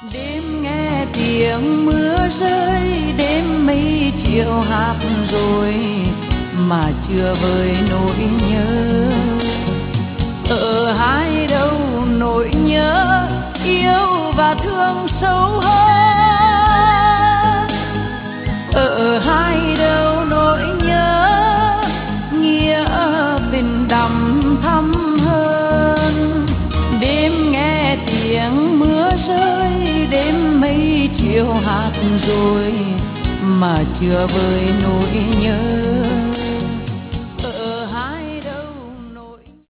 Đêm nghe tiếng mưa rơi, đêm mây chiều hát rồi mà chưa vơi nỗi nhớ. Ở hai đâu nỗi nhớ yêu và thương sâu hơn. Ở hai đâu nỗi nhớ nghĩa tình đậm thắm hơn. Đêm nghe tiếng mưa rơi, đêm mây chiều hát rồi mà chưa vơi nỗi nhớ.